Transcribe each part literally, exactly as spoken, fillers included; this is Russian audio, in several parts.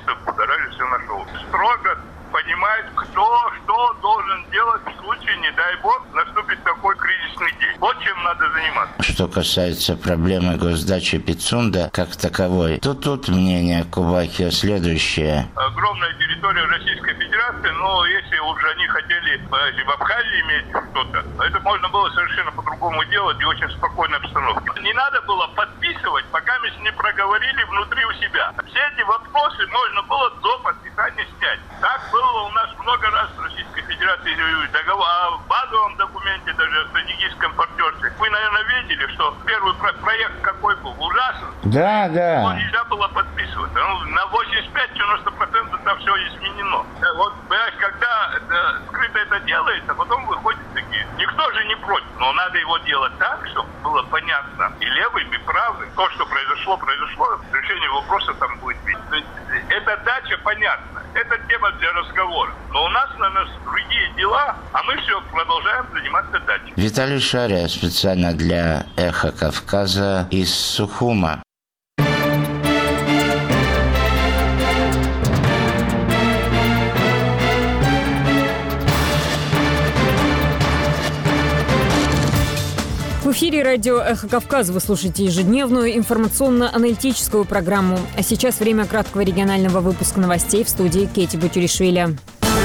журналистов будоражит все наше общество. Строго понимает, кто что должен делать в случае, не дай бог, наступит такой кризисный день. Вот чем надо заниматься. Что касается проблемы госдачи Пицунда как таковой, то тут мнение Кубахио следующее. Огромная территория Российской Федерации, но если уже они хотели в Абхазии иметь что-то, это можно было совершенно по-другому делать и очень спокойной обстановке. Не надо было подписывать, пока мы не проговорили внутри у себя. Все эти вопросы можно было до подписания снять. Так было у нас много раз в Российской Федерации договор, а в базовом документе, даже о стратегическом партнерстве. Вы, наверное, видели, что первый про- проект какой был? Ужасный. Да, да. Его нельзя было подписывать. Ну, на восемьдесят пять - девяносто процентов там все изменено. Вот, понимаешь, когда это, скрыто это делается, потом выходят такие. Никто же не против, но надо его делать так, чтобы было понятно и левым, и правым. То, что произошло, произошло. Решение вопроса там будет видно. Эта дача понятна. Это тема для разговора. Но у нас, наверное, другие дела, а мы все продолжаем заниматься дачей. Виталий Шария специально для «Эхо Кавказа» из Сухума. В эфире радио «Эхо Кавказа» вы слушаете ежедневную информационно-аналитическую программу. А сейчас время краткого регионального выпуска новостей в студии Кети Бутюришвили.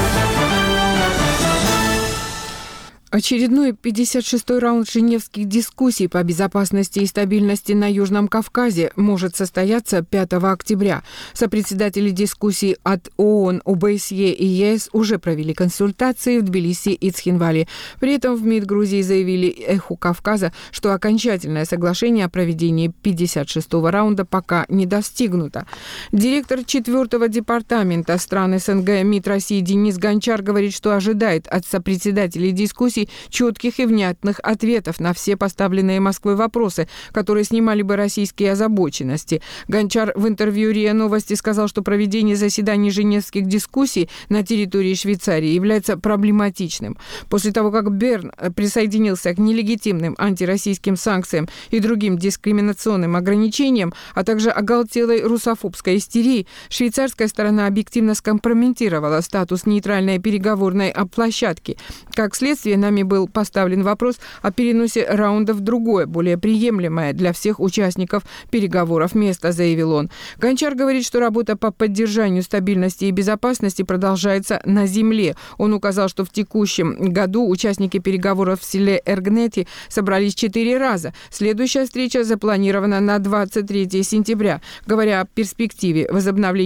Очередной пятьдесят шестой раунд женевских дискуссий по безопасности и стабильности на Южном Кавказе может состояться пятого октября. Сопредседатели дискуссий от ООН, ОБСЕ и ЕС уже провели консультации в Тбилиси и Цхинвале. При этом в МИД Грузии заявили «Эху Кавказа», что окончательное соглашение о проведении пятьдесят шестого раунда пока не достигнуто. Директор четвертого департамента стран СНГ МИД России Денис Гончар говорит, что ожидает от сопредседателей дискуссий четких и внятных ответов на все поставленные Москвой вопросы, которые снимали бы российские озабоченности. Гончар в интервью РИА Новости сказал, что проведение заседаний женевских дискуссий на территории Швейцарии является проблематичным. После того, как Берн присоединился к нелегитимным антироссийским санкциям и другим дискриминационным ограничениям, а также оголтелой русофобской истерии, швейцарская сторона объективно скомпрометировала статус нейтральной переговорной площадки. Как следствие, нами был поставлен вопрос о переносе раунда в другое, более приемлемое для всех участников переговоров место, заявил он. Гончар говорит, что работа по поддержанию стабильности и безопасности продолжается на земле. Он указал, что в текущем году участники переговоров в селе Эргнети собрались четыре раза. Следующая встреча запланирована на двадцать третьего сентября. Говоря о перспективе возобновления